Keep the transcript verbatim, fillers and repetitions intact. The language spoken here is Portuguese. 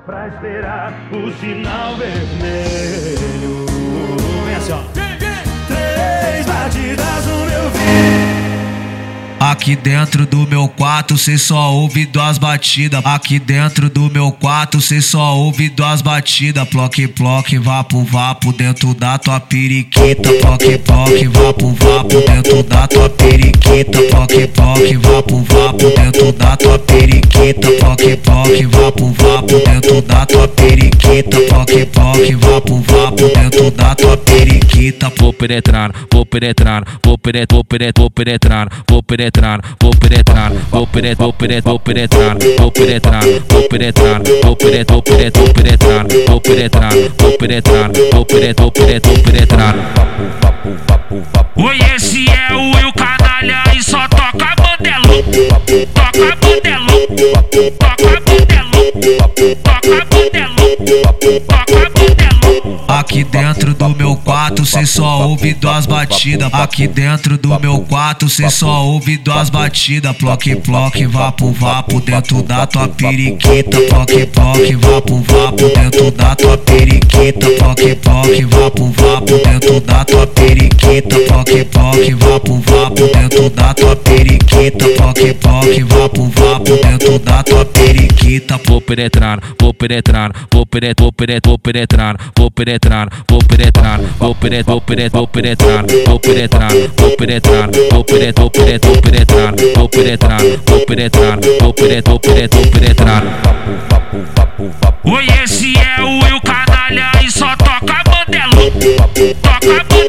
pra esperar o sinal vermelho. Vem assim, ó. Três batidas no meu vidro. Aqui dentro do meu quarto cê só ouve duas batidas. Aqui dentro do meu quarto cê só ouve duas batidas. Ploque, ploque, vapo, vapo dentro da tua periquita. Ploque, ploque, vapo, vapo dentro da tua periquita. Ploque, ploque, vapo, vapo dentro da tua periquita. Ploque, ploque, vapo, vapo dentro da tua periquita. Ploque, ploque, vapo, vapo dentro da tua periquita. Vou penetrar, vou penetrar, vou penetrar, vou penetrar, vou penetrar, vou penetrar, vou penetrar, vou penetrar, vou penetrar, vou penetrar, vou penetrar, vou penetrar, vou penetrar, vou penetrar, vou penetrar, vou penetrar, vou penetrar, vou penetrar, vou penetrar. Oi, esse é o Will Canalha e só toca bandelão, toca bandelão, toca bandelão, toca bandelão, toca bandelão. Aqui dentro do meu quarto cê só ouve duas batidas. Aqui dentro do meu quarto cê só ouve duas batidas. Ploque, ploque, vapo, vapo dentro da tua periquita. Ploque, ploque, vapo, vapo dentro da tua periquita. Ploque, ploque, vapo, vapo dentro da tua periquita. Ploque, ploque, vapo, vapo dentro da tua periquita. Ploque, ploque, vapo, vapo dentro da tua periquita. Vou penetrar, vou penetrar, vou penetrar, vou penetrar, vou penetrar, vou penetrar, vou penetrar, vou penetrar, vou penetrar, vou penetrar, vou penetrar, vou penetrar, vou penetrar, vou penetrar, vou penetrar, vou penetrar, vou penetrar, vou penetrar. Oi, esse é o Will Canalha e só toca bandelão, toca bandelão.